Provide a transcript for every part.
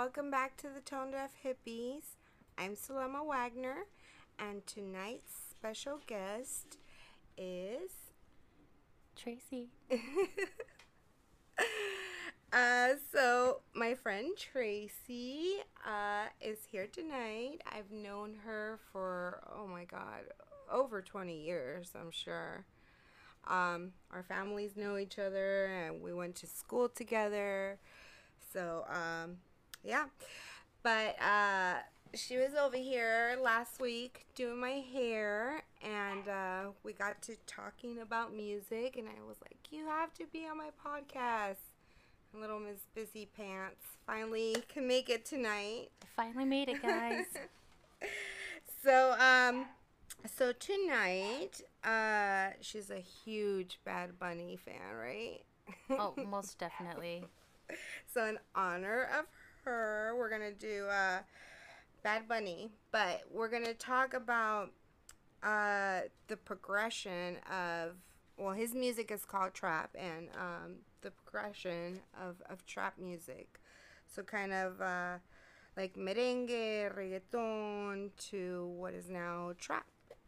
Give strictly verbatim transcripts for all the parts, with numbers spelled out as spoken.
welcome back to the Tone Deaf Hippies. I'm Salema Wagner, and tonight's special guest is Tracy. uh, so my friend Tracy uh, is here tonight. I've known her for, oh my God, over twenty years, I'm sure. Um, our families know each other, and we went to school together. So, um, yeah. But uh, she was over here last week doing my hair, and uh, we got to talking about music, and I was like, you have to be on my podcast. Little Miss Busy Pants finally can make it tonight. I finally made it, guys. so, um, so tonight, uh, she's a huge Bad Bunny fan, right? Oh, most definitely. So in honor of her, we're going to do uh, Bad Bunny. But we're going to talk about uh, the progression of, well, his music is called trap, and um, the progression of, of trap music. So kind of uh, like merengue, reggaeton, to what is now trap.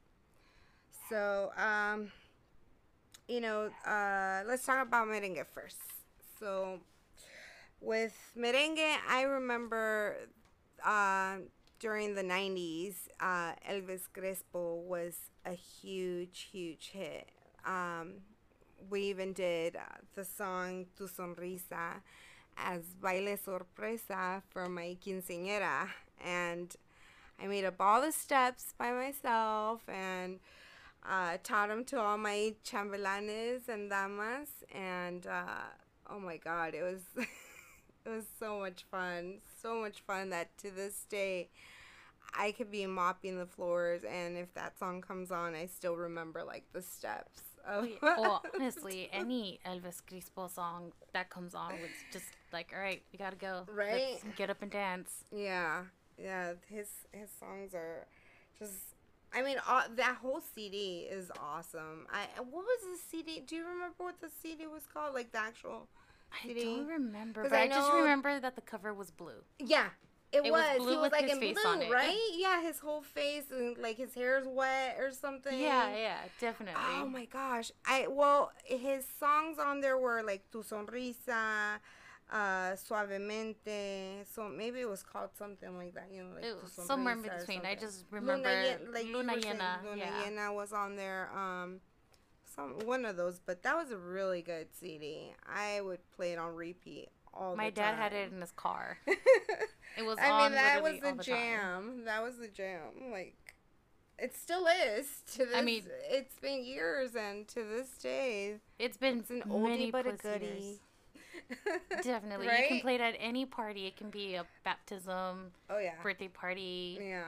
So, um, you know, uh, let's talk about merengue first. So, with merengue, I remember uh, during the nineties, uh, Elvis Crespo was a huge, huge hit. Um, we even did uh, the song Tu Sonrisa as baile sorpresa for my quinceañera. And I made up all the steps by myself and uh, taught them to all my chambelanes and damas. And uh, oh my God, it was... It was so much fun. So much fun that to this day, I could be mopping the floors, and if that song comes on, I still remember, like, the steps. Of Well, honestly, any Elvis Crespo song that comes on was just like, all right, we gotta go. Right? Let's get up and dance. Yeah. Yeah, his his songs are just... I mean, all, that whole C D is awesome. I What was the C D? Do you remember what the C D was called? Like, the actual... I don't remember, but I I, just know- remember that the cover was blue. Yeah, it, It was. was blue He was with like his in face blue, on it. right? Yeah, his whole face and like his hair's wet or something. Yeah, yeah, definitely. Oh my gosh. I well, his songs on there were like Tu Sonrisa, uh, Suavemente. So maybe it was called something like that. You know, like It Tu was somewhere in Sonrisa or between. I something. just remember Luna, Yen- like you Luna were saying, Llena. Luna Yeah. Llena was on there. Um. Some one of those, but that was a really good C D. I would play it on repeat all My the dad time. had it in his car. It was I on mean, that was literally the all the jam. time. That was the jam. Like, it still is to this. I mean- it's been years, and to this day, It's been it's an many oldie but a plus goodie. years. Definitely. Right? You can play it at any party. It can be a baptism, Oh yeah. birthday party, Yeah.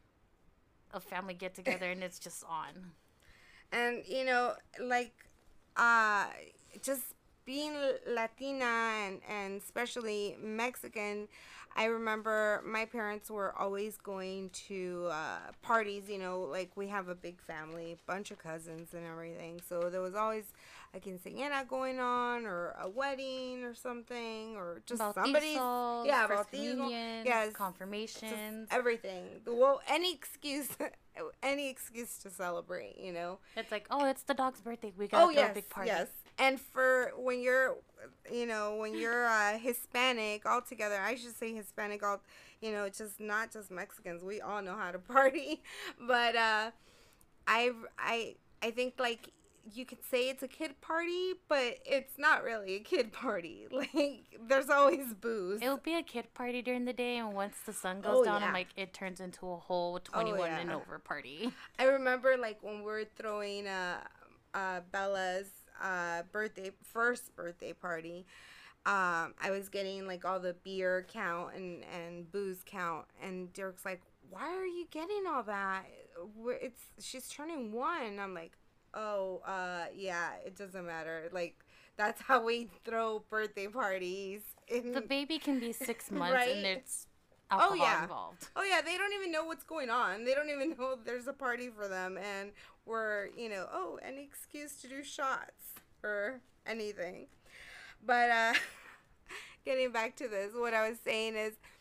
a family get together, and it's just on. And you know, like, uh, just being Latina and and especially Mexican, I remember my parents were always going to uh, parties. You know, like we have a big family, bunch of cousins and everything. So there was always a quinceañera going on, or a wedding, or something, or just somebody's Bautizos, yeah, first bautizos, communions, yes, confirmations. just everything. Well, any excuse, any excuse to celebrate. You know. It's like, oh, it's the dog's birthday. We gotta Oh throw yes, a big party. yes. And for when you're, you know, when you're uh, Hispanic altogether, I should say Hispanic all, you know, just not just Mexicans. We all know how to party, but uh, I I I think like you could say it's a kid party, but it's not really a kid party. Like there's always booze. It'll be a kid party during the day, and once the sun goes Oh, down, yeah. I'm like, it turns into a whole twenty-one yeah. and over party. I remember like when we were throwing uh, uh, Bella's uh, birthday, first birthday party, um, I was getting like all the beer count and, and booze count. And Derek's like, why are you getting all that? We're, it's she's turning one. I'm like, oh, uh, yeah, it doesn't matter. Like, that's how we throw birthday parties. In, The baby can be six months, Right? and there's alcohol yeah. involved. Oh yeah, they don't even know what's going on. They don't even know there's a party for them, and we're, you know, oh, any excuse to do shots or anything. But uh getting back to this, what I was saying is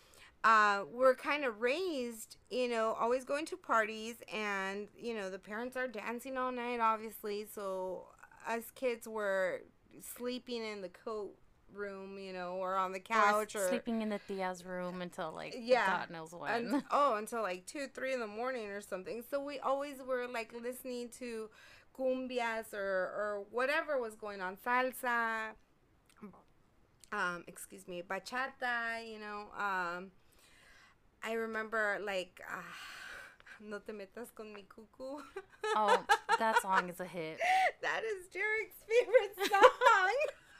uh, we're kind of raised, you know, always going to parties, and you know the parents are dancing all night, obviously. So us kids were sleeping in the coat room, you know, or on the couch, or, or sleeping in the tia's room until like yeah, God knows when. un- oh, until like two, three in the morning or something. So we always were like listening to cumbias or or whatever was going on, salsa, um, excuse me, bachata, you know. Um, I remember like. Uh, No te metas con mi cucu. Oh, that song is a hit. That is Derek's favorite song.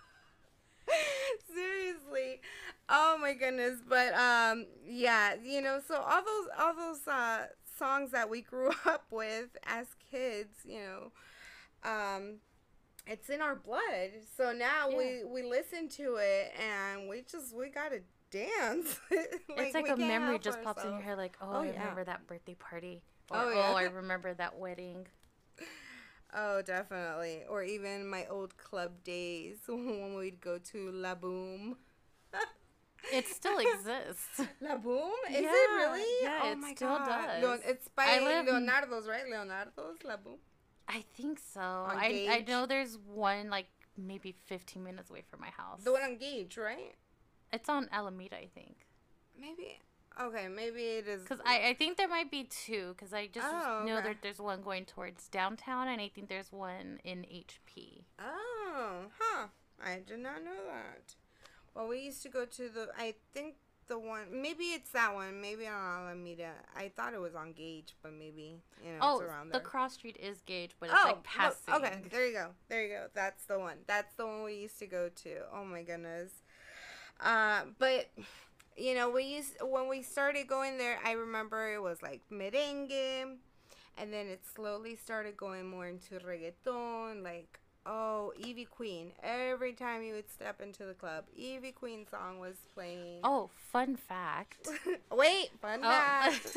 Seriously. Oh my goodness. But um yeah, you know, so all those all those uh songs that we grew up with as kids, you know, um it's in our blood. So now yeah. we we listen to it and we just we got to dance. Like, it's like a memory just pops ourselves in your head, like, oh, oh I yeah. remember that birthday party. Or, oh, yeah. oh, I remember that wedding. Oh, definitely. Or even my old club days when we'd go to La Boom. It still exists. La Boom? Is yeah, it really? Yeah, oh it my still God. does. Leon, it's by live... Leonardo's, right? Leonardo's La Boom? I think so. I, I know there's one, like, maybe fifteen minutes away from my house. The one on Gage, right? It's on Alameda, I think. Maybe. Okay, maybe it is. Because I, I think there might be two. Because I just oh, know okay. that there's one going towards downtown, and I think there's one in H P. Oh, huh. I did not know that. Well, we used to go to the, I think the one, maybe it's that one. Maybe on Alameda. I thought it was on Gage, but maybe, you know, oh, it's around there. The cross street is Gage, but it's oh, like passing. Look, okay, there you go. There you go. That's the one. That's the one we used to go to. Oh, my goodness. Uh, but, you know, we used, when we started going there, I remember it was like merengue, and then it slowly started going more into reggaeton, like, oh, Ivy Queen. Every time you would step into the club, Ivy Queen song was playing. Oh, fun fact. Wait, fun oh. fact.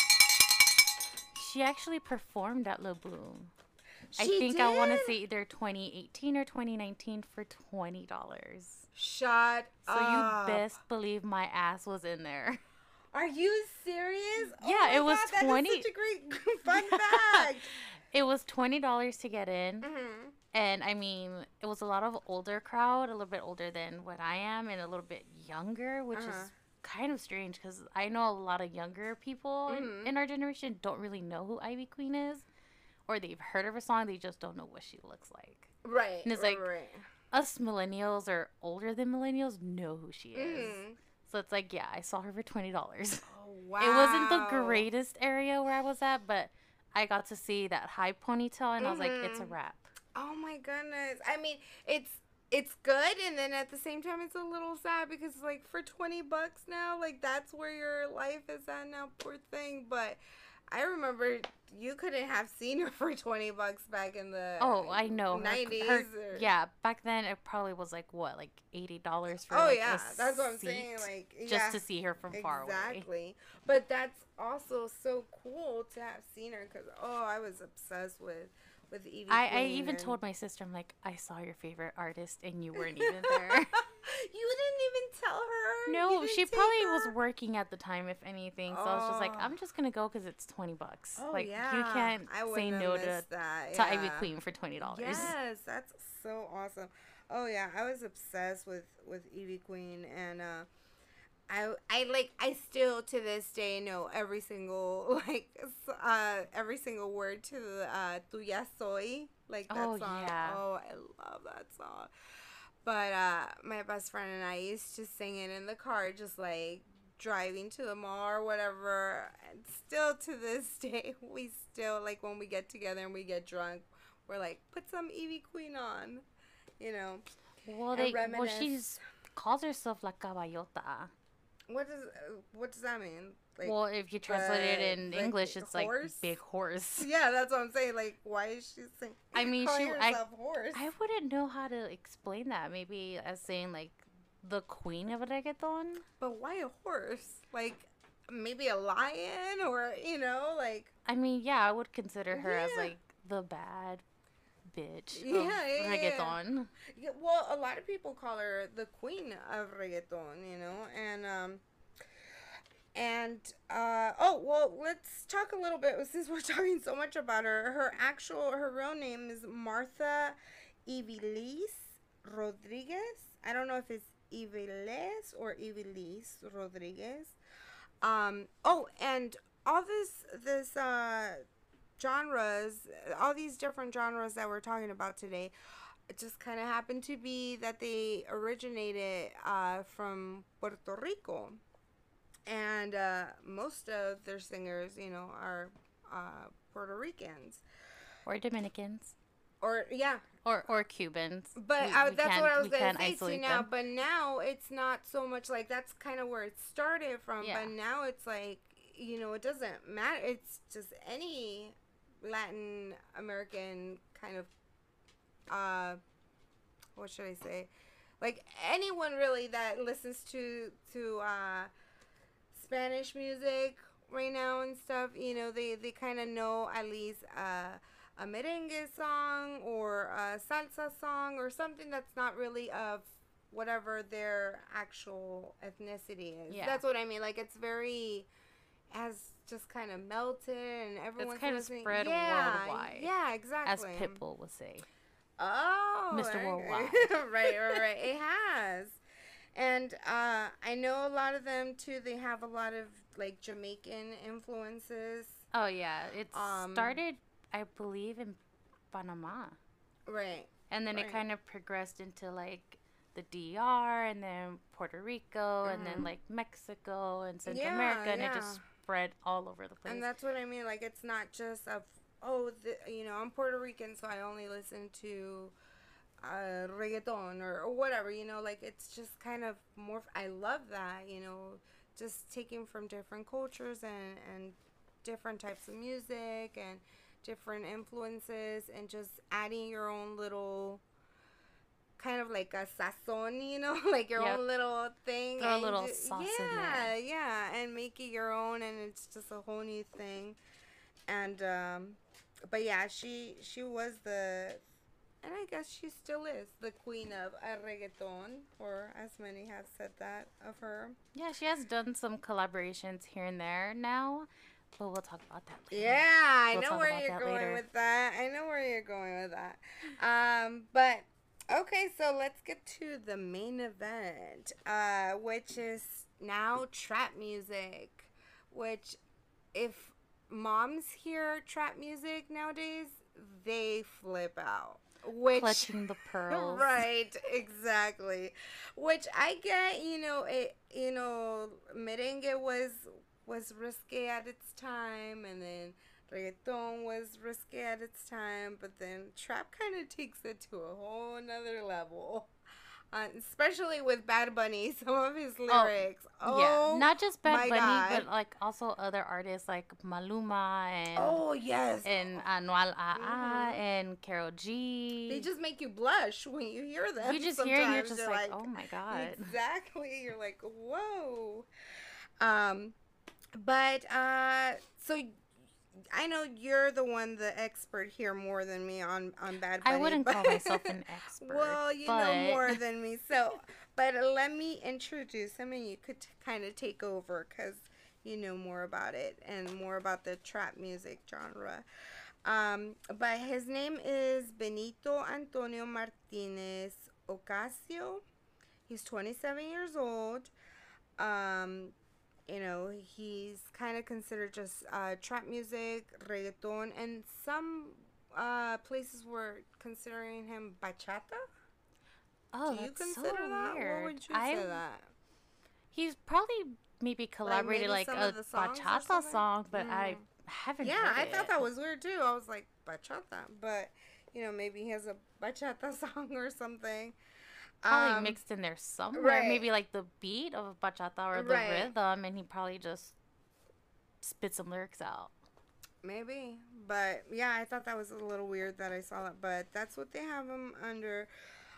She actually performed at La Boom. She I think did? I want to say either twenty eighteen or twenty nineteen for twenty dollars. Shut so up. So you best believe my ass was in there. Are you serious? Yeah, oh it was God, twenty. That is such a great fun fact. It was twenty dollars to get in. Mm-hmm. And I mean, it was a lot of older crowd, a little bit older than what I am, and a little bit younger, which uh-huh. is kind of strange because I know a lot of younger people mm-hmm. in, in our generation don't really know who Ivy Queen is, or they've heard of her song, they just don't know what she looks like. Right. And it's right, like right. us millennials or older than millennials know who she is. Mm-hmm. So it's like, yeah, I saw her for twenty dollars. Oh, wow. It wasn't the greatest area where I was at, but I got to see that high ponytail, and mm-hmm. I was like, it's a wrap. Oh my goodness. I mean, it's it's good, and then at the same time it's a little sad because like for twenty bucks now, like that's where your life is at now, poor thing. But I remember you couldn't have seen her for twenty bucks back in the Oh, I know. nineties. Her, her, or... Yeah, back then it probably was like what, like eighty dollars for Oh like, yeah, a that's what I'm seat saying, like just yeah, to see her from far away. Exactly. But that's also so cool to have seen her cuz oh, I was obsessed with with Evie I, Queen I even and... told my sister, I'm like, I saw your favorite artist and you weren't even there. You didn't even tell her? No, she probably her? was working at the time, if anything. So oh. I was just like, I'm just going to go because it's twenty bucks. Oh, like, yeah. you can't I say no to, that. to Yeah. Ivy Queen for twenty dollars. Yes, that's so awesome. Oh, yeah, I was obsessed with, with Ivy Queen. And, uh, I, I like I still to this day know every single like uh every single word to the uh Tuya Soy, like that oh, song. Yeah. Oh, I love that song. But uh my best friend and I used to sing it in the car, just like driving to the mall or whatever. And still to this day, we still like when we get together and we get drunk, we're like, put some Ivy Queen on, you know. Well, they well she's calls herself La Caballota. What does uh, what does that mean? Like, well, if you translate it in like English, it's horse? like big horse. Yeah, that's what I'm saying. Like, why is she saying? I mean, calling she. herself I, horse? I wouldn't know how to explain that. Maybe as saying like the queen of reggaeton. But why a horse? Like maybe a lion, or you know, like. I mean, yeah, I would consider her yeah. as like the bad bitch yeah, of yeah, reggaeton. Yeah. Well, a lot of people call her the queen of reggaeton, you know, and um, And uh, oh well, let's talk a little bit since we're talking so much about her. Her actual, her real name is Martha Ivilis Rodriguez. I don't know if it's Iviles or Ivilis Rodriguez. Um. Oh, and all this this uh genres, all these different genres that we're talking about today, it just kind of happened to be that they originated uh from Puerto Rico. And uh, most of their singers, you know, are uh, Puerto Ricans Or Dominicans. or yeah, Or or Cubans. but We, uh, we that's can't, what I was we gonna can't say to isolate now. them. But now it's not so much like that's kind of where it started from. Yeah. But now it's like, you know, it doesn't matter. It's just any Latin American kind of uh, what should I say? Like anyone really that listens to to uh Spanish music right now and stuff, you know, they, they kind of know at least uh, a merengue song or a salsa song or something that's not really of whatever their actual ethnicity is. Yeah. That's what I mean. Like, it's very, has just kind of melted and everyone's It's kind of listening. spread yeah, worldwide. Yeah, As exactly. Pitbull would say. Oh, Mister okay. Worldwide. right, right, right. It has. And uh, I know a lot of them too. They have a lot of like Jamaican influences. Oh yeah, it Um, started, I believe, in Panama, Right. and then Right. it kind of progressed into like the D R, and then Puerto Rico, and then Mhm. like Mexico and Central Yeah, America, and yeah. it just spread all over the place. And that's what I mean. Like, it's not just of, oh, the, you know, I'm Puerto Rican, so I only listen to uh, reggaeton or, or whatever, you know, like, it's just kind of more, I love that, you know, just taking from different cultures and, and different types of music and different influences and just adding your own little kind of like a sazon, you know, like your Yep. own little thing. Throw a and little ju- sauce in yeah, there. Yeah, and make it your own, and it's just a whole new thing. And um, but yeah, she she was the, and I guess she still is the queen of a reggaeton, or as many have said that of her. Yeah, she has done some collaborations here and there now, but we'll talk about that later. Yeah, I We'll know talk where about you're that going later. with that. I know where you're going with that. Um, but okay, so let's get to the main event, uh, which is now trap music. Which, if moms hear trap music nowadays, they flip out. Which Clutching the pearls. Right, exactly. Which I get, you know, it you know, merengue was was risque at its time, and then reggaeton was risque at its time, but then trap kind of takes it to a whole nother level. Uh, especially with Bad Bunny, some of his lyrics. Oh, Yeah, not just Bad my Bunny, God. but like also other artists like Maluma and Oh, yes. and Anual A A Mhm. and Karol G. They just make you blush when you hear them. you just hear it and you're sometimes. just like, oh my god. Exactly. You're like, whoa. Um, but uh, so I know you're the one, the expert here, more than me on on Bad Bunny. I wouldn't but- call myself an expert. Well, you but know more than me. So, but let me introduce him, and you could t- kind of take over because you know more about it and more about the trap music genre. Um, but his name is Benito Antonio Martinez Ocasio. He's twenty-seven years old. Um, you know, he's kind of considered just uh, trap music, reggaeton, and some uh, places were considering him bachata. oh, Do you that's consider so that? weird. What would you I say that? he's probably maybe collaborated maybe like, some a of the songs or bachata something? song, but I Mm. haven't. Yeah, heard I it. thought that was weird too. I was like, bachata, but you know, maybe he has a bachata song or something. probably Um, mixed in there somewhere. right. Maybe like the beat of bachata or the Right. rhythm, and he probably just spit some lyrics out. Maybe, but yeah, I thought that was a little weird that I saw that, but that's what they have him under.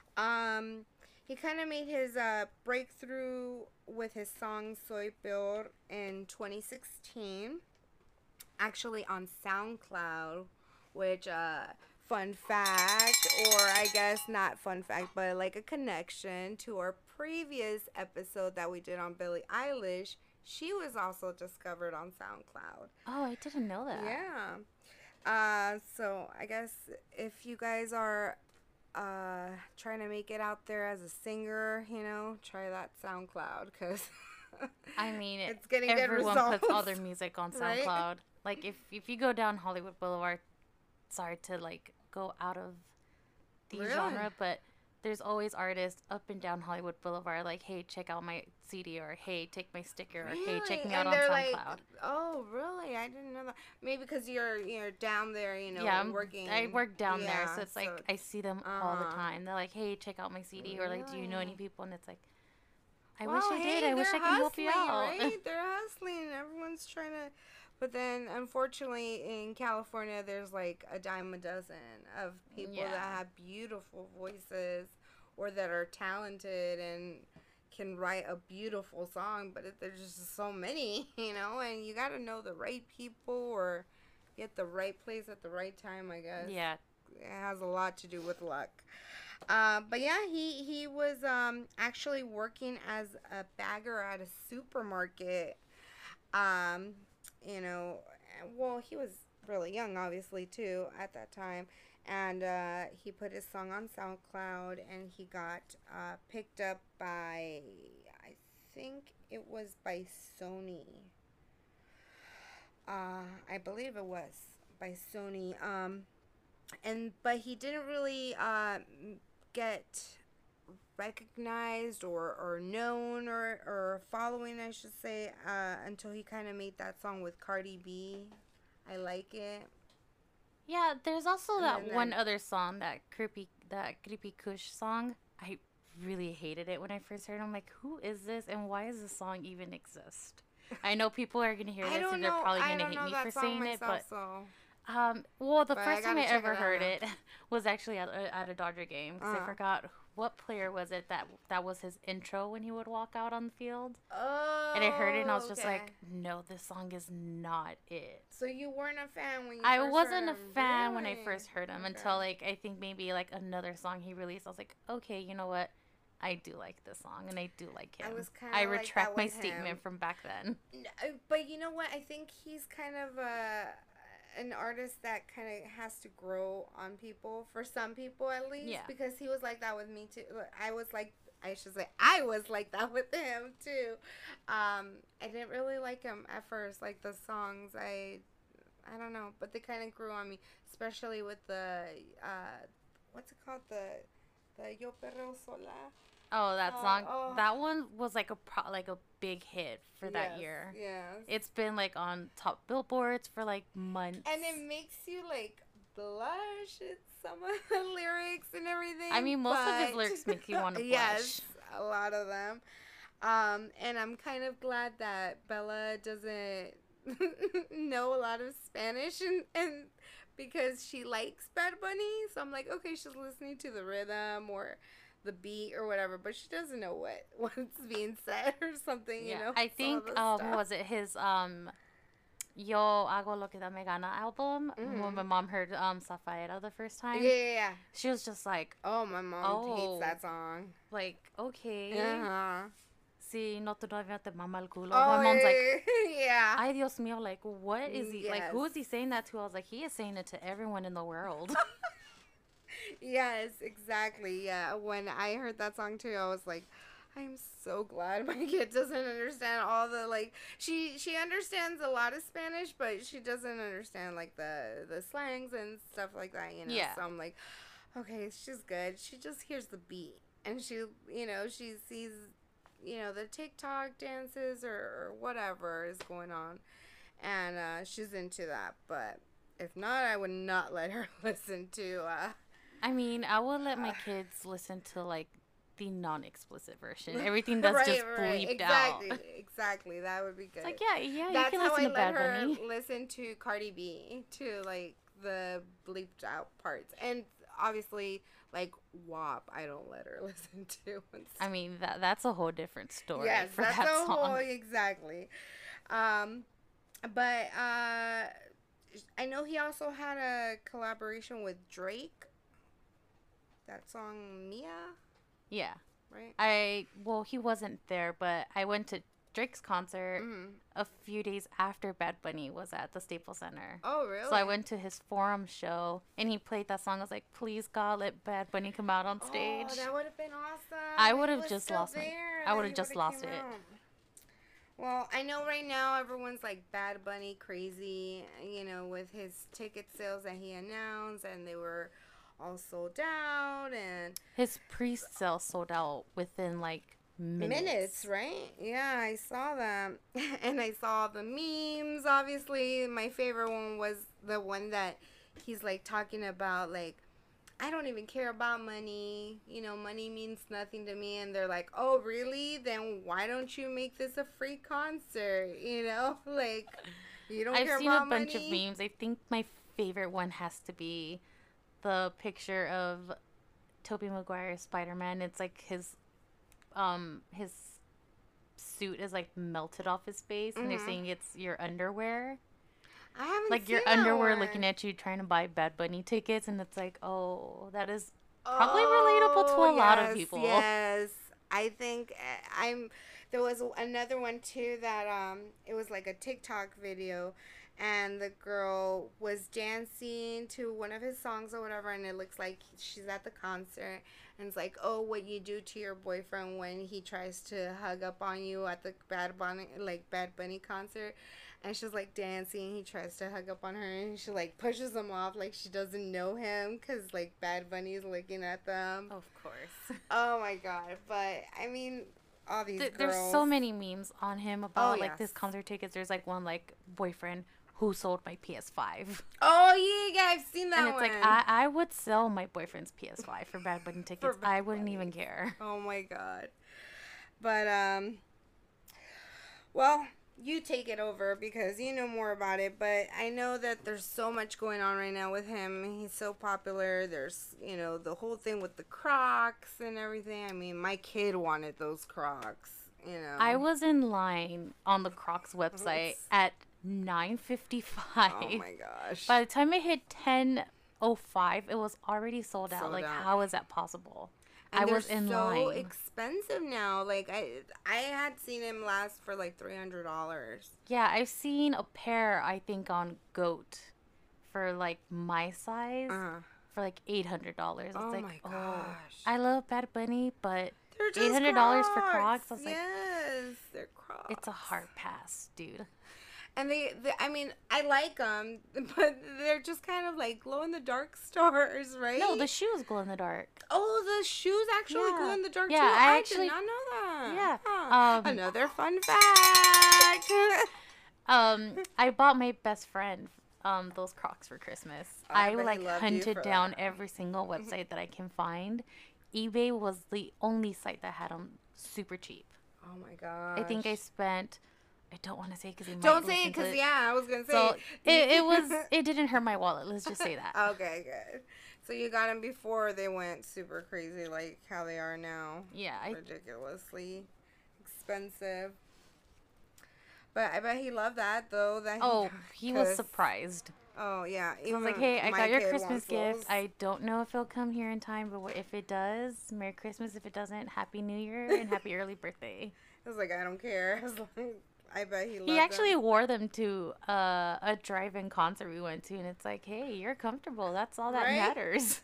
Um, he kind of made his uh, breakthrough with his song "Soy Peor" in twenty sixteen, actually on SoundCloud, which uh, fun fact, or I guess not fun fact, but like a connection to our previous episode that we did on Billie Eilish. She was also discovered on SoundCloud. Oh, I didn't know that. Yeah. Uh, so I guess if you guys are uh, trying to make it out there as a singer, you know, try that SoundCloud, because I mean, it's getting everyone good results. puts all their music on SoundCloud. Right? Like, if, if you go down Hollywood Boulevard, sorry to, like, go out of the Really? genre, but there's always artists up and down Hollywood Boulevard, like, hey, check out my C D, or hey, take my sticker, or hey, check me out and on they're SoundCloud. like, oh, really? I didn't know that. Maybe because you're you're down there, you know, yeah, I'm, working. I work down yeah, there, so it's like so I see them all the uh-huh. time. They're like, hey, check out my C D, or like, do you know any Really? people? And it's like, I Well, wish I hey, did. I wish I they're could help you hustling, out. Right? They're hustling. Everyone's trying to. But then, unfortunately, in California, there's like a dime a dozen of people Yeah. that have beautiful voices or that are talented and can write a beautiful song. But it, there's just so many, you know, and you got to know the right people or be at the right place at the right time, I guess. Yeah. It has a lot to do with luck. Uh, but yeah, he, he was um, actually working as a bagger at a supermarket. Um, you know, well, he was really young, obviously, too, at that time. And uh, he put his song on SoundCloud, and he got uh, picked up by, I think it was by Sony. Uh, I believe it was by Sony. Um, and but he didn't really uh, get recognized or, or known or, or following, I should say, uh, until he kind of made that song with Cardi B. I Like It. Yeah, there's also And that then- one other song, that creepy, that creepy Kush song. I really hated it when I first heard it. I'm like, who is this, and why does this song even exist? I know people are gonna hear I this don't and they're know. probably I gonna don't hate know me that for song saying it, myself, but so. um, well, the But I first time gotta I check ever it out heard now. it was actually at a, at a Dodger game, because Uh. I forgot what player was it that that was his intro when he would walk out on the field. Oh, And I heard it and I was just okay. like, no, this song is not it. So you weren't a fan when you I first wasn't heard a him? fan when I Really? first heard him Okay. until, like, I think maybe like another song he released. I was like, okay, you know what? I do like this song and I do like him. I was kinda I like retract that my with him. statement from back then. N- uh, But you know what? I think he's kind of a an artist that kind of has to grow on people, for some people at least. Yeah. Because he was like that with me too. I was like, I should say, I was like that with him too. Um, I didn't really like him at first, like the songs. I, I don't know, but they kind of grew on me, especially with the, uh, what's it called, the, the Yo Perreo Sola. Oh, that Oh, song. oh. That one was like a pro- like a big hit for that Yes, year. Yes. It's been like on top billboards for like months. And it makes you like blush at some of the lyrics and everything. I mean, most of his but- lyrics make you wanna Yes, a lot of them. Um, and I'm kind of glad that Bella doesn't know a lot of Spanish, and, and because she likes Bad Bunny, so I'm like, okay, she's listening to the rhythm or the beat or whatever, but she doesn't know what what's being said or something. yeah, You know, I some of think the um, stuff. what was it his um, Yo Hago Lo Que Da Me Gana album? When Mhm. my mom heard um Zafaera the first time, Yeah, yeah, yeah. she was just like, Oh, my mom Oh. hates that song. like okay, Uh-huh. si no tu novia te mama el culo. Oh, My mom's like, yeah. ay Dios mío, like what is he like? Who Yes. is he saying that to? I was like, he is saying it to everyone in the world. Yes, exactly. Yeah. When I heard that song too, I was like, I'm so glad my kid doesn't understand all the like she she understands a lot of Spanish, but she doesn't understand like the the slangs and stuff like that, you know. Yeah. So I'm like, okay, she's good. She just hears the beat and she, you know, she sees, you know, the TikTok dances or, or whatever is going on, and uh, she's into that. But if not, I would not let her listen to. Uh, I mean, I would let my kids listen to like the non-explicit version. Everything that's just bleeped exactly, out. Exactly, that would be good. It's like, yeah, yeah, That's you can how listen I to let Bad her Bunny. listen to Cardi B, to like the bleeped out parts, and obviously like W A P, I don't let her listen to. And I mean, that that's a whole different story yes, for that's that a song. whole exactly. Um, but uh, I know he also had a collaboration with Drake. That song Mia, Yeah. right? I, well, he wasn't there, but I went to, Drake's concert Mm-hmm. a few days after Bad Bunny was at the Staples Center. Oh, really? So I went to his Forum show, and he played that song. I was like, please, God, let Bad Bunny come out on stage. Oh, that would have been awesome. I He would have was just still lost my... there, I that would he have just would've lost came it. out. Well, I know right now everyone's like Bad Bunny crazy, you know, with his ticket sales that he announced, and they were all sold out, and His pre-sale sold out within like minutes. minutes, right? Yeah, I saw them. And I saw the memes, obviously. My favorite one was the one that he's like talking about, like, I don't even care about money. You know, money means nothing to me. And they're like, oh, really? Then why don't you make this a free concert? You know, like, you don't I've care seen about a bunch money? of memes. I think my favorite one has to be the picture of Tobey Maguire's Spider-Man. It's like his um his suit is like melted off his face, and they're Mhm. saying it's your underwear. I haven't Like seen your that underwear one. looking at you trying to buy Bad Bunny tickets, and it's like, oh, that is probably relatable to a Oh, lot of yes, people. Yes, I think uh, I'm. There was another one too that um, it was like a TikTok video, and the girl was dancing to one of his songs or whatever, and it looks like she's at the concert, and it's like, oh, what you do to your boyfriend when he tries to hug up on you at the Bad Bunny like Bad Bunny concert. And she's like dancing. He tries to hug up on her, and she like pushes him off like she doesn't know him because like Bad Bunny's looking at them. Of course. Oh my god! But I mean, all these Th- girls. There's so many memes on him about Oh, like this yes. concert tickets. There's like one like boyfriend who sold my P S five. Oh yeah, yeah, I've seen that And it's one. like I, I would sell my boyfriend's P S five for Bad Bunny tickets. Bad I wouldn't Bunny. even care. Oh my god! But um, well, you take it over because you know more about it. But I know that there's so much going on right now with him. He's so popular. There's, you know, the whole thing with the Crocs and everything. I mean, my kid wanted those Crocs, you know. I was in line on the Crocs website at nine fifty-five. Oh my gosh. By the time it hit ten oh five, it was already sold out. Sold like, out. how is that possible? And I was they're in so line. expensive now. Like I, I had seen him last for like three hundred dollars. Yeah, I've seen a pair, I think, on Goat for like my size Uh, for like eight hundred dollars. It's oh like, my oh, gosh. I love Bad Bunny, but They're just eight hundred dollars for Crocs. Crocs? I was like, yes, they're Crocs. it's a hard pass, dude. And they, they, I mean, I like them, but they're just kind of like glow in the dark stars, right? No, the shoes glow in the dark. Oh, the shoes actually Yeah. glow in the dark Yeah, too. I I, actually- did not know that. Yeah, Huh. um, Another fun fact. Um, I bought my best friend um those Crocs for Christmas. I I, bet he like loved you hunted for down that. every single website that I can find. eBay was the only site that had them super cheap. Oh my gosh. I think I spent. I don't want to say because Don't say it because yeah, I was gonna say. So it, it was. It didn't hurt my wallet. Let's just say that. Okay, good. So you got them before they went super crazy, like how they are now. Yeah, I Ridiculously expensive. But I bet he loved that though. That he, Oh, he was 'cause- surprised. Oh yeah. I was like, even "Hey, I my got your kid Christmas wants gift. those. I don't know if it'll come here in time, but wh- if it does, Merry Christmas. If it doesn't, Happy New Year and Happy early birthday." I was like, I don't care. I was like, I bet he loved He actually them. wore them to uh, a drive-in concert we went to, and it's like, hey, you're comfortable. That's all that Right? matters.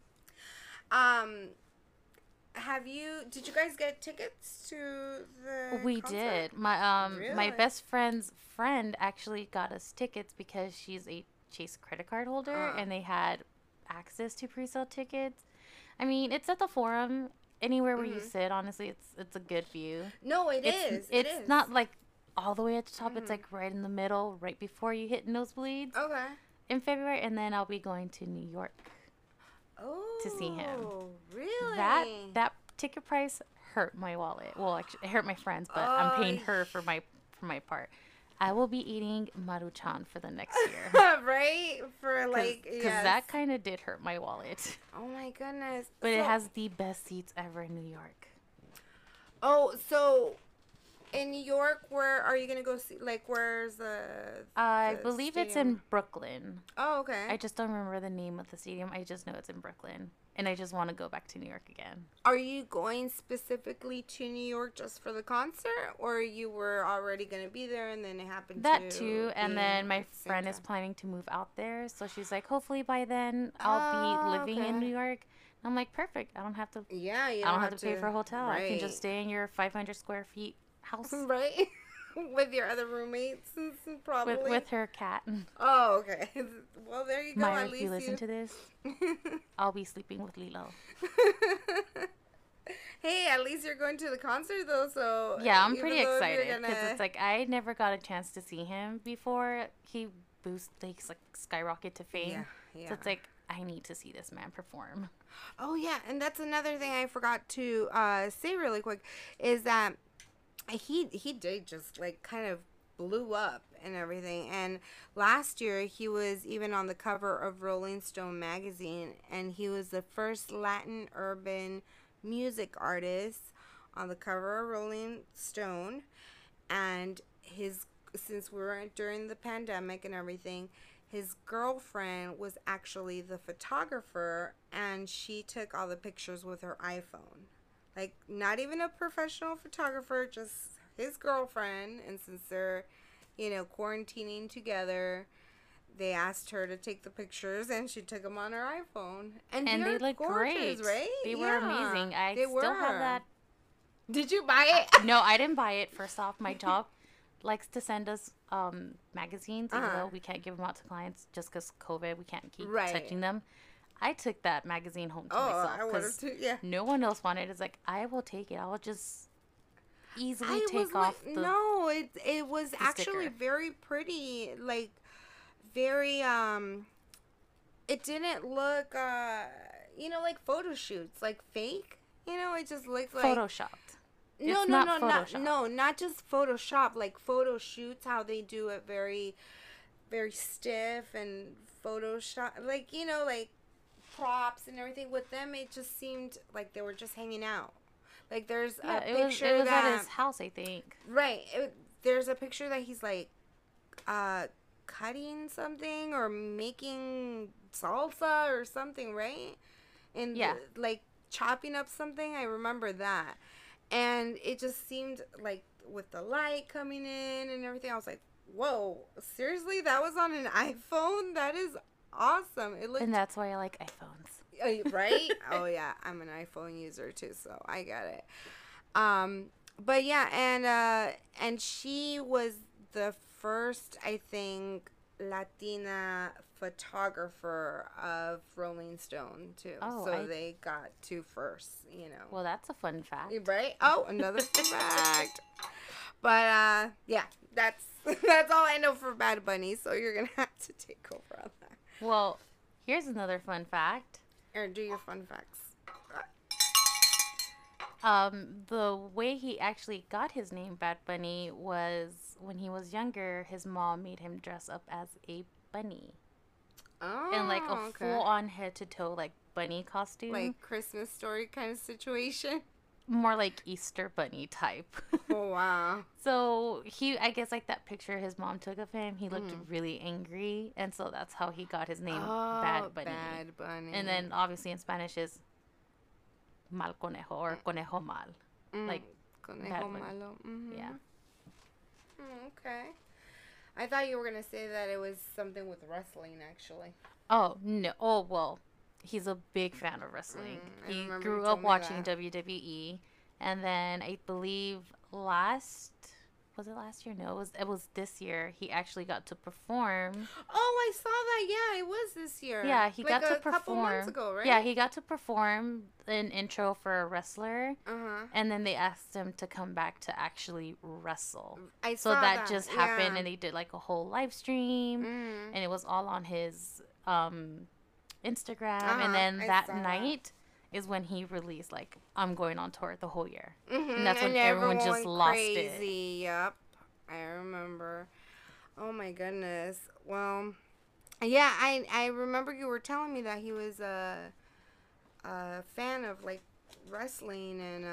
Um, have you? Did you guys get tickets to the? We concert? did. My um my Really? best friend's friend actually got us tickets because she's a Chase credit card holder, Uh. and they had access to pre-sale tickets. I mean, it's at the Forum. Anywhere where you Mhm. sit, honestly, it's it's a good view. No, it it's is. it's it is. not like all the way at the top. Mhm. It's like right in the middle, right before you hit nosebleeds Okay. in February, and then I'll be going to New York. Oh. To see him. Really? That that ticket price hurt my wallet. Well, actually, it hurt my friends, but I'm paying Oh, her for my for my part. I will be eating Maruchan for the next year. right? For like, Because yes. that kind of did hurt my wallet. Oh my goodness. But it So- has the best seats ever in New York. Oh, so In New York, where are you gonna go see? Like, where's the? I the believe it's stadium? in Brooklyn. Oh, okay. I just don't remember the name of the stadium. I just know it's in Brooklyn. And I just want to go back to New York again. Are you going specifically to New York just for the concert, or you were already going to be there and then it happened That to too. And be then my at the same friend is time? planning to move out there. So she's like, hopefully by then I'll Oh, be living in okay. New York. And I'm like, perfect. I don't have to. Yeah, you I don't have to pay for a hotel. I can just right. stay in your five hundred square feet house Right? With your other roommates, probably. with with her cat. Oh, okay. Well, there you go. Maya, At if least you listen you... to this, I'll be sleeping with Lilo. Hey, at least you're going to the concert, though, so... Yeah, I'm even pretty though if you're excited because gonna- it's like I never got a chance to see him before. He boost, like, like skyrocket to fame. Yeah, yeah. So it's like I need to see this man perform. Oh, yeah, and that's another thing I forgot to uh, say really quick, is that he he did just, like, kind of blew up and everything. And last year, he was even on the cover of Rolling Stone magazine, and he was the first Latin urban music artist on the cover of Rolling Stone. And his, since we were during the pandemic and everything, his girlfriend was actually the photographer, and she took all the pictures with her iPhone. Like, not even a professional photographer, just his girlfriend. And since they're, you know, quarantining together, they asked her to take the pictures, and she took them on her iPhone. And, And they're they look gorgeous, great. right? They were Yeah, amazing. I they still were. have that. Did you buy it? No, I didn't buy it. First off, my job likes to send us um, magazines, even Uh-huh. though we can't give them out to clients just because COVID. We can't keep Right. touching them. I took that magazine home to Oh, myself I would have because too. Yeah. no one else wanted it. It's like, I will take it. I will just easily I take was off like, the... no, it it was actually sticker. very pretty, like very um. It didn't look uh, you know, like photo shoots, like fake. You know, it just looked like Photoshopped. no, It's no, not no, not Photoshop. no, not just Photoshop, like photo shoots, how they do it very, very stiff and Photoshop, like you know, like props and everything. With them, it just seemed like they were just hanging out. Like there's Yeah, a it was, picture it was that at his house, I think. right. It, there's a picture that he's like, uh, cutting something or making salsa or something, right? And Yeah. the- like chopping up something. I remember that, and it just seemed like with the light coming in and everything, I was like, "Whoa, seriously? That was on an iPhone? That is awesome!" It looked And that's why I like iPhones. uh, right? Oh yeah, I'm an iPhone user too, so I get it. Um, but yeah, and uh, and she was the first, I think, Latina photographer of Rolling Stone too. Oh, so I- they got two firsts, you know. Well, that's a fun fact. Right? Oh, another fact. But uh, yeah, that's that's all I know for Bad Bunny. So you're gonna have to take over on that, Well, here's another fun fact. or do your fun facts. Um, the way he actually got his name, Bad Bunny, was when he was younger, his mom made him dress up as a bunny. Oh, In like a okay. full-on head-to-toe, like, bunny costume. Like Christmas story kind of situation. More like Easter bunny type. Oh wow. So he, I guess, like that picture his mom took of him, he looked Mhm. really angry, and so that's how he got his name, Oh, Bad Bunny. Bad Bunny. And then obviously in Spanish is Mal Conejo or Conejo Mal. Mm, like, Conejo Bad Bunny. Malo. Mhm. Yeah. Mm, okay. I thought you were gonna say that it was something with wrestling, actually. Oh no! Oh well, he's a big fan of wrestling. Mm, I he remember grew you up told me watching that. W W E, and then I believe last was it last year? No, it was it was this year. He actually got to perform. Oh, I saw that. Yeah, it was this year. Yeah, he like got to a couple perform. months ago, right? Yeah, he got to perform an intro for a wrestler, Uh huh. and then they asked him to come back to actually wrestle. I So saw that, just happened, yeah. and they did like a whole live stream. Mm. And it was all on his um, Instagram. Uh-huh, And then I that saw that. night is when he released, like, I'm going on tour the whole year. Mhm, And that's when everyone just went lost crazy. Yep, I remember. Oh my goodness. Well, yeah, I I remember you were telling me that he was a a fan of like wrestling and um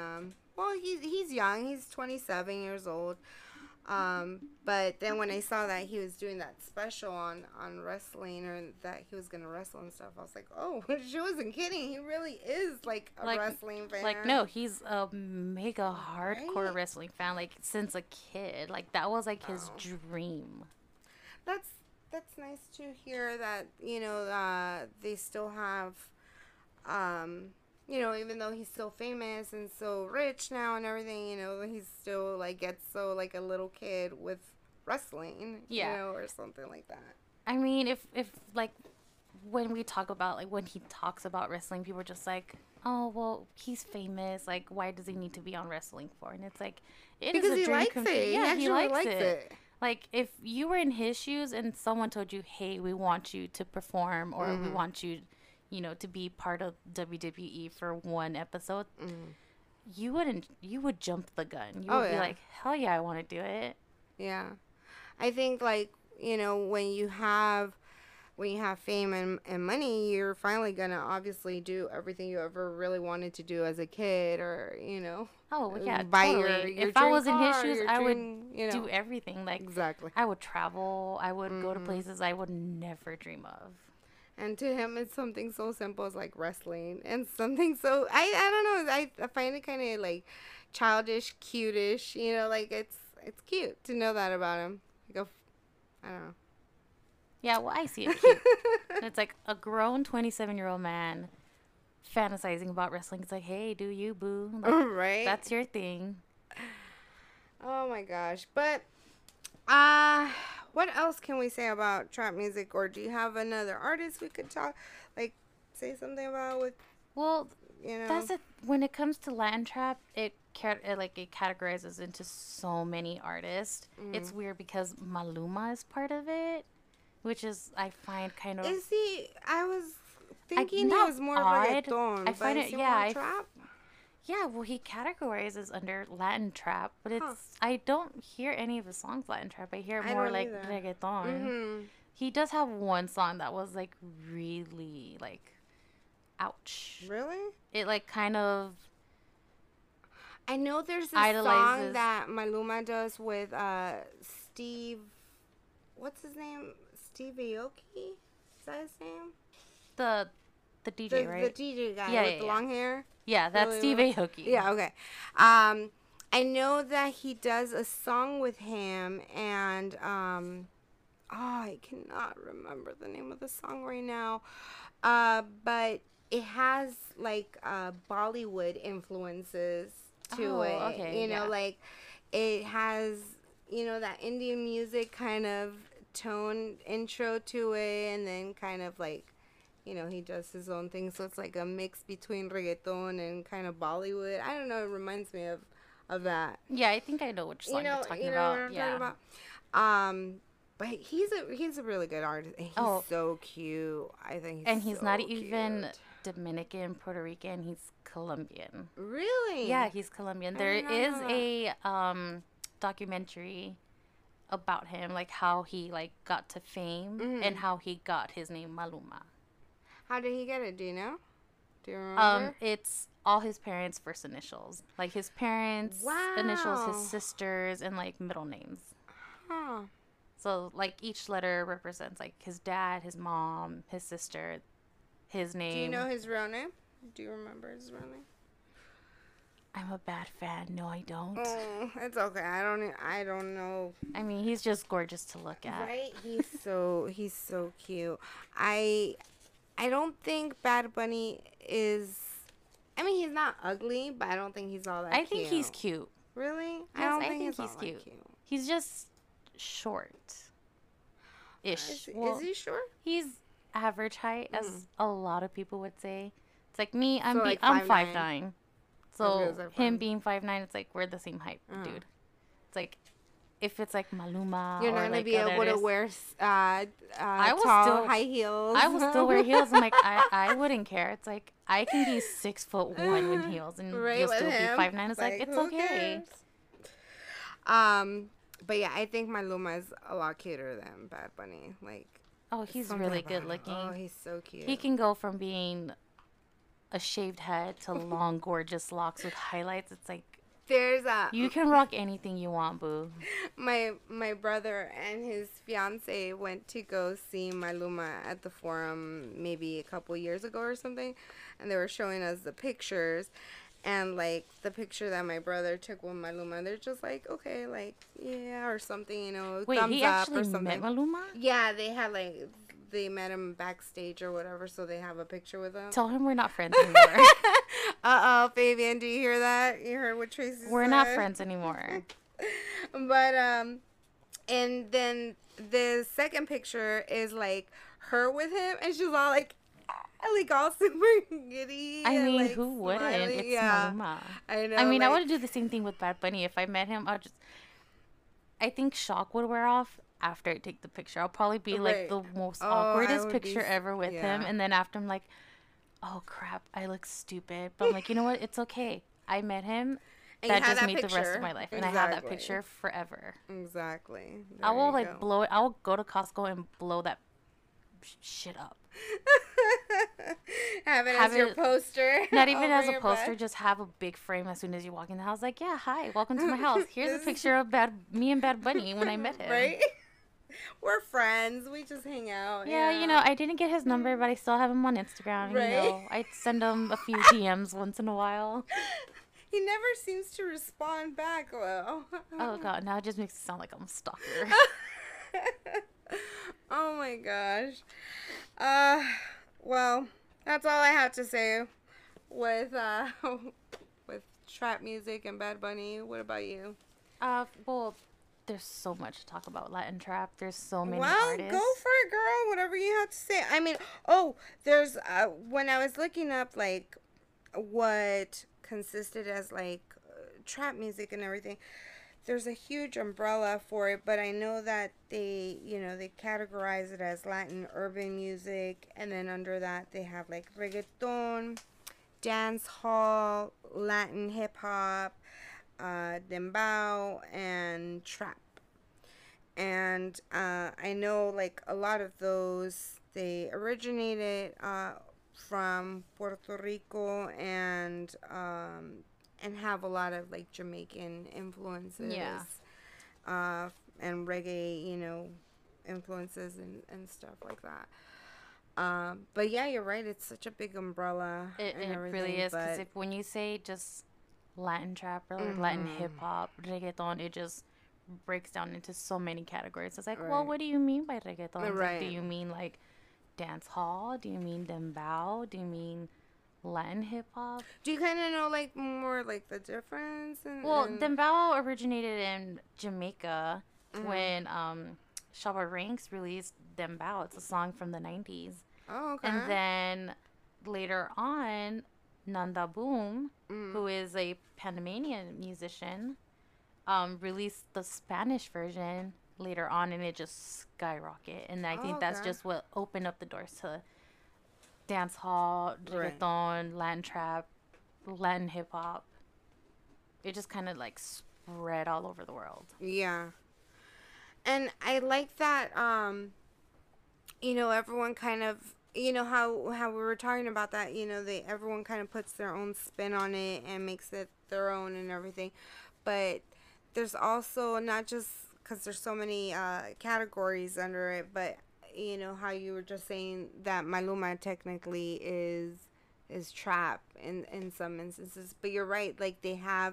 well, he's he's young. He's twenty-seven years old. Um, but then when I saw that he was doing that special on, on wrestling, or that he was gonna wrestle and stuff, I was like, oh, she wasn't kidding. He really is like a like, wrestling fan. Like, no, he's a mega hardcore Right? wrestling fan, like, since a kid. Like, that was, like, his Oh. dream. That's that's nice to hear that, you know, uh, they still have, um, you know, even though he's so famous and so rich now and everything, you know, he's still like gets so like a little kid with wrestling, Yeah. you know, or something like that. I mean, if, if, like, when we talk about, like, when he talks about wrestling, people are just like, oh, well, he's famous. Like, why does he need to be on wrestling for? And it's like, it is Because a he dream likes come it. true. He Yeah, actually he likes, likes it. it. Like, if you were in his shoes and someone told you, hey, we want you to perform, or Mm-hmm. we want you, you know, to be part of W W E for one episode, Mm. you wouldn't, you would jump the gun. You Oh, would be yeah. like, hell yeah, I want to do it. Yeah. I think like, you know, when you have when you have fame and, and money, you're finally gonna obviously do everything you ever really wanted to do as a kid, or, you know, Oh, well, yeah, buy totally. your, your if I dream was in his car, shoes, your I would dream, you know, do everything. Like, exactly. I would travel. I would go to Mhm. places I would never dream of. And to him, it's something so simple as like wrestling, and something so I I don't know. I, I find it kind of like childish, cutish. You know, like it's it's cute to know that about him. Like a, I don't Yeah, well, I see it cute. It's like a grown twenty-seven-year-old man fantasizing about wrestling. It's like, hey, do you, boo? Like, know, right? that's your thing. Oh my gosh. But uh what else can we say about trap music, or do you have another artist we could talk like say something about with, Well, you know? that's it. When it comes to Latin trap, it, cat- it like it categorizes into so many artists. Mm. It's weird because Maluma is part of it, which is I find kind of Is he I was thinking he not was more odd. reggaeton, I find but is it- he yeah, more I f- trap? yeah. Well, he categorizes under Latin trap, but it's Huh. I don't hear any of his songs Latin trap. I hear I more don't like either. reggaeton. Mhm. He does have one song that was like really like, ouch. Really? It like kind of I know there's a song Idolizes- that Maluma does with uh Steve, what's his name? Steve Aoki? Is that his name? the the D J, The, right? the D J guy Yeah, with yeah, the yeah. long hair. Yeah, that's Really Steve well. Aoki. Yeah, okay. Um, I know that he does a song with him, and um, oh, I cannot remember the name of the song right now. Uh, but it has like uh Bollywood influences to Oh, it. okay, You know, yeah. like it has, you know, that Indian music kind of tone intro to it, and then kind of like, you know, he does his own thing, so it's like a mix between reggaeton and kind of Bollywood. I don't know, it reminds me of of that. Yeah, I think I know which song You know, you're talking you know about. what I'm yeah. talking about. Um, but he's a he's a really good artist. And he's Oh. so cute. I think he's And he's so not even cute. Dominican, Puerto Rican. He's Colombian. Really. Yeah, he's Colombian. I There did not is know a um documentary about him, like how he like got to fame Mhm. and how he got his name Maluma. How did he get it? Do you know? Do you Um, remember? it's all his parents' first initials, like his parents' initials, Wow. his sisters, and like middle names. Huh. So like each letter represents like his dad, his mom, his sister, his name. Do you know his real name? Do you remember his real name? I'm a bad fan. No, I don't. Oh, it's okay. I don't. e- I don't know. I mean, he's just gorgeous to look at. Right? He's so he's so cute. I I don't think Bad Bunny is. I mean, he's not ugly, but I don't think he's all that. I think cute. he's cute. Really? I Yes, don't I think, think he's, he's all that cute. cute. He's just short. Ish. Is, Well, is he short? he's average height, as Mm. a lot of people would say. It's like me, I'm So, be- like, I'm five five nine. nine. I was So gonna say him five. being five nine, it's like we're the same height, Uh. dude. It's like if it's like Maluma You're or not gonna like be other able to artists, wear s- uh, uh, I will tall still- high heels. I will still wear heels. I'm like, I, I wouldn't care. It's like I can be six foot one with heels, and Right, you'll with still him. be five nine. It's like, it's who okay. cares? Um, but yeah, I think Maluma is a lot cuter than Bad Bunny. Like, Oh, he's something really about good him. looking. Oh, he's so cute. He can go from being a shaved head to long, gorgeous locks with highlights. It's like There's a You can rock anything you want, boo. my my brother and his fiance went to go see Maluma at the Forum maybe a couple years ago or something, and they were showing us the pictures, and like the picture that my brother took with Maluma, they're just like, okay, like yeah, or something, you know, Wait, thumbs he up actually or something. met Maluma? Yeah, they had like they met him backstage or whatever, so they have a picture with him. Tell him we're not friends anymore. Uh oh, Fabian, do you hear that? You heard what Tracy said? We're not friends anymore. But um, and then the second picture is like her with him, and she's all like, like all super giddy. I and, mean, like, who wouldn't? smiling. It's Yeah, Maluma. I know. I mean, like, I would do the same thing with Bad Bunny. If I met him, I'd just. I think shock would wear off after I take the picture. I'll probably be like Right. the most Oh, I awkwardest would picture be s- ever with him, yeah. and then after I'm like, oh crap, I look stupid. But I'm like, you know what? It's okay. I met him. And you That had just that made the rest picture. of my life, and I have that Exactly. picture forever. Exactly. I There will you like go. blow it. I will go to Costco and blow that sh- shit up. Have it Have as your it- poster. Not even over as a your poster, bed. just have a big frame as soon as you walk in the house. Like, yeah, hi, welcome to my house. Here's a This- picture of Bad me and Bad Bunny when I met him. Right? We're friends. We just hang out. Yeah, you know, I didn't get his number, but I still have him on Instagram. Right. You know, I send him a few D Ms once in a while. He never seems to respond back well. Oh god, now it just makes it sound like I'm a stalker. Oh my gosh. Uh, well, that's all I have to say with uh with trap music and Bad Bunny. What about you? Uh, well, there's so much to talk about Latin trap. There's so many Well, artists. go for it, girl. Whatever you have to say. I mean, oh, there's uh when I was looking up like what consisted as like uh, trap music and everything. There's a huge umbrella for it, but I know that they, you know, they categorize it as Latin urban music, and then under that they have like reggaeton, dance hall, Latin hip hop, uh, dembow, and trap. And uh, I know like a lot of those they originated uh, from Puerto Rico and um, and have a lot of like Jamaican influences. Yeah. Uh, and reggae, you know, influences and, and stuff like that. Um, but yeah, you're right. It's such a big umbrella. It, and it everything, really is, because but- if when you say just Latin trap or like Latin Mhm. hip hop, reggaeton, it just breaks down into so many categories. It's like, well, Right. what do you mean by reggaeton? It's like, Right. do you mean like dance hall? Do you mean dembow? Do you mean Latin hip hop? Do you kind of know like more like the difference? In, Well, in- dembow originated in Jamaica Mhm. when um, Shabba Ranks released Dembow. It's a song from the nineties. Oh, okay. And then later on, Nanda Boom, Mm. who is a Panamanian musician, um, released the Spanish version later on, and it just skyrocketed. And I think Oh, that's okay. just what opened up the doors to dance hall, Right. reggaeton, Latin trap, Latin hip hop. It just kind of like spread all over the world. Yeah. And I like that um you know everyone kind of you know how how we were talking about that, you know, they everyone kind of puts their own spin on it and makes it their own and everything. But there's also not just cuz there's so many uh categories under it, but you know how you were just saying that Maluma technically is is trap in in some instances, but you're right, like they have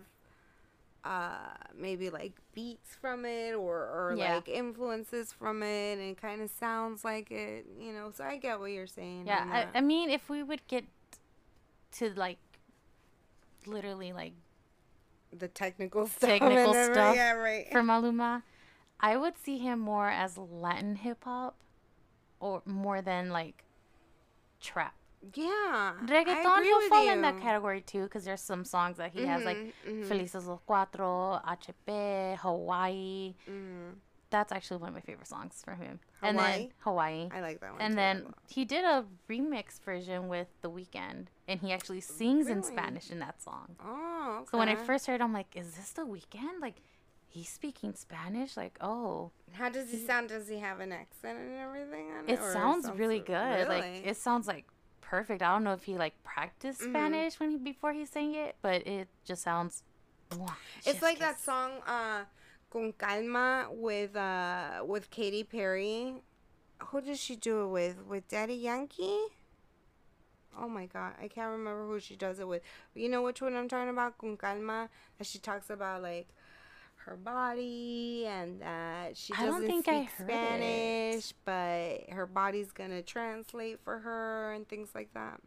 uh maybe like beats from it or or Yeah. like influences from it, and it kind of sounds like it, you know, so I get what you're saying. Yeah, on I, that. I mean, if we would get to like literally like The technical stuff. Technical and everything. stuff Yeah, right. for Maluma, I would see him more as Latin hip hop or more than like trap. Yeah. I Reggaeton, agree he'll with fall in you. that category too, because there's some songs that he has like Mhm, mhm, Felices los Cuatro, H P, Hawaii. mhm. That's actually one of my favorite songs from him. And Hawaii? then Hawaii. I like that one. And too. then he did a remix version with The Weeknd, and he actually sings in Really? Spanish in that song. Oh, okay. So when I first heard, I'm like, is this The Weeknd? Like, he's speaking Spanish? Like, oh, How does he sound? Does he have an accent and everything on it? it or sounds really good. Like, really? it sounds like perfect. I don't know if he like practiced Mhm. Spanish when he before he sang it, but it just sounds It's like that song, uh, Con Calma with uh with Katy Perry. Who did she do it with? With Daddy Yankee? Oh my god, I can't remember who she does it with. But you know which one I'm talking about? Con Calma. That she talks about like her body and that she I don't doesn't think I speak heard Spanish, it. but her body's gonna translate for her and things like that.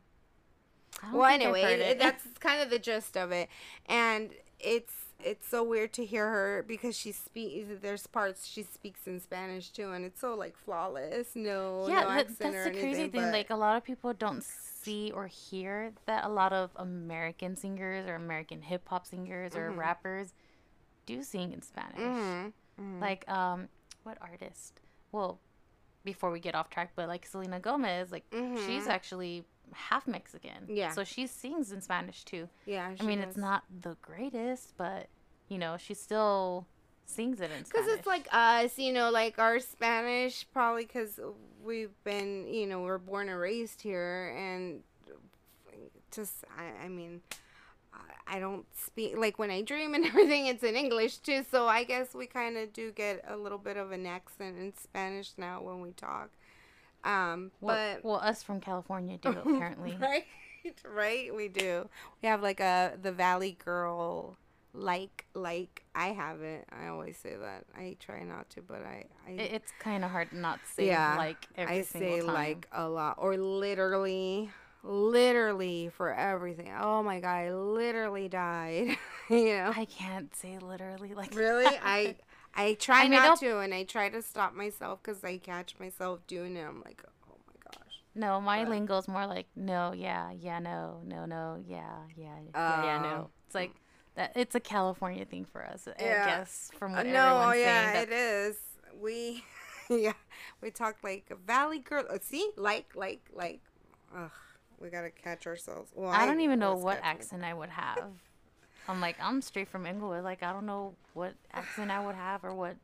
I don't Well, think I've anyway, heard it, it. that's kind of the gist of it, and it's it's so weird to hear her because she speaks. There's parts she speaks in Spanish too, and it's so like flawless. No, Yeah, no that, accent that's or the anything. crazy thing. But Like, a lot of people don't see or hear that a lot of American singers or American hip hop singers or Mhm. rappers do sing in Spanish. Mhm. Mhm. Like, um, what artist? Well, before we get off track, but like Selena Gomez, like she's Mhm. actually half Mexican. Yeah. So she sings in Spanish too. Yeah, I she mean, does. it's not the greatest, but you know, she still sings it in Because Spanish. it's like us, you know, like our Spanish, probably because we've been, you know, we're born and raised here, and just, I, I mean, I- I don't speak, like when I dream and everything, it's in English too, so I guess we kind of do get a little bit of an accent in Spanish now when we talk. Um, well, but, well, us from California do apparently. right, right, we do. We have like a, the Valley Girl, like, like, I haven't, I always say that. I try not to, but I, I It, it's kind of hard not to say yeah, like every I single say time. like a lot, or literally, literally for everything. Oh my god, I literally died. You know, I can't say literally like really, that. I I try I mean, not I'll- to, and I try to stop myself because I catch myself doing it. I'm like, oh my gosh. No, my But- lingo's more like no, yeah, yeah, no, no, no, yeah, yeah, yeah, yeah, Oh. no. It's like that. It's a California thing for us, Yeah. I guess. From Uh, what no, everyone's yeah, saying, it is. We, yeah, we talk like a Valley Girl. Uh, see, like, like, like. Ugh, we gotta catch ourselves. Well, I don't even know always what catch myself. accent I would have. I'm like, I'm straight from Inglewood. Like, I don't know what accent I would have or what.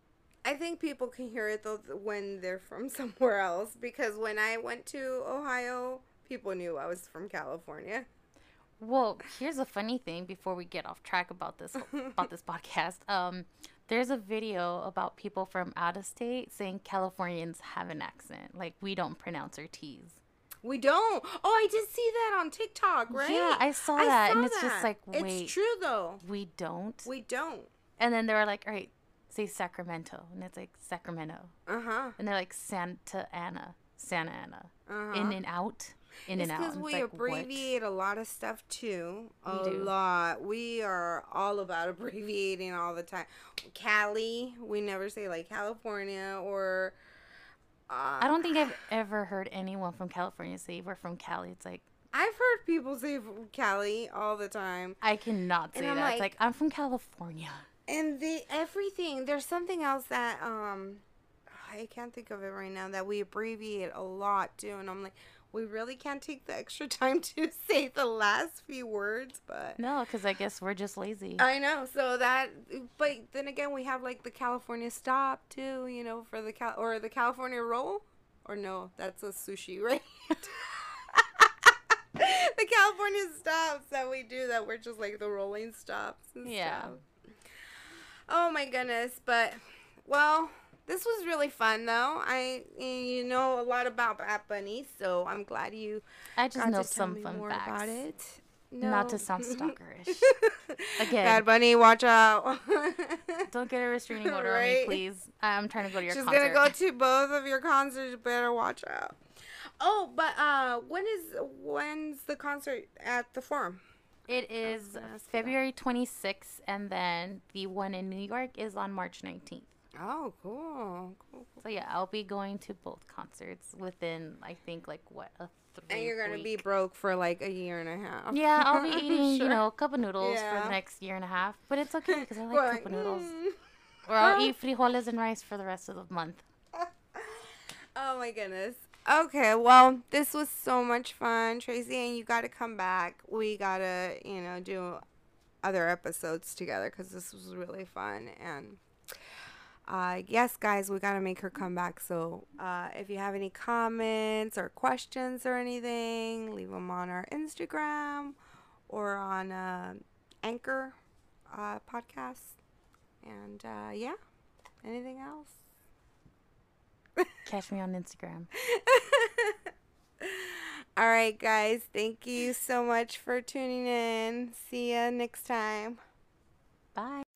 I think people can hear it though th- when they're from somewhere else, because when I went to Ohio, people knew I was from California. Well, here's a funny thing before we get off track about this about this podcast. Um, there's a video about people from out of state saying Californians have an accent, like we don't pronounce our T's. We don't. Oh, I did see that on TikTok, right? Yeah, I saw I that, saw and it's just that. like, wait, It's true though. we don't. We don't. And then they were like, all right, say Sacramento, and it's like Sacramento, Uh huh. and they're like Santa Ana, Santa Ana, Uh huh. in and out, in It's and out. because And we it's like, what? abbreviate a lot of stuff too. A We do. lot. We are all about abbreviating all the time. Cali, we never say like California or. Uh, I don't think I've ever heard anyone from California say we're from Cali. It's like, I've heard people say Cali all the time. I cannot And say I'm that. like- It's like, I'm from California. And the everything, there's something else that um I can't think of it right now that we abbreviate a lot too, and I'm like, we really can't take the extra time to say the last few words, but No, because I guess we're just lazy. I know. So that, but then again, we have like the California stop too, you know, for the Cal or the California roll, or no, that's a sushi, right? The California stops that we do that we're just like the rolling stops and Yeah. stuff. Oh my goodness, but well, this was really fun though. I you know a lot about Bad Bunny, so I'm glad you I just got know to tell some me fun more facts. about it. Not to No. sound stalkerish. Again. Bad Bunny, watch out. Don't get a restraining order on Right? me, please. I'm trying to go to your She's concert. gonna go to both of your concerts. You better watch out. Oh, but uh, when is when's the concert at the Forum? It is gonna ask you that. February twenty-sixth, and then the one in New York is on March nineteenth. Oh, cool, cool. So yeah, I'll be going to both concerts within, I think, like what a three. And you're gonna be week- broke for like a year and a half. Yeah, I'll be I'm eating, sure. you know, a cup of noodles for Yeah. the next year and a half. But it's okay because I like Going, cup of noodles. "Mm." Or I'll eat frijoles and rice for the rest of the month. Oh my goodness. Okay, well, this was so much fun, Tracy, and you got to come back. We got to, you know, do other episodes together because this was really fun. And uh, yes, guys, we got to make her come back. So uh, if you have any comments or questions or anything, leave them on our Instagram or on uh, Anchor. uh, podcast. And uh, yeah, anything else? Catch me on Instagram. All right, guys. Thank you so much for tuning in. See ya next time. Bye.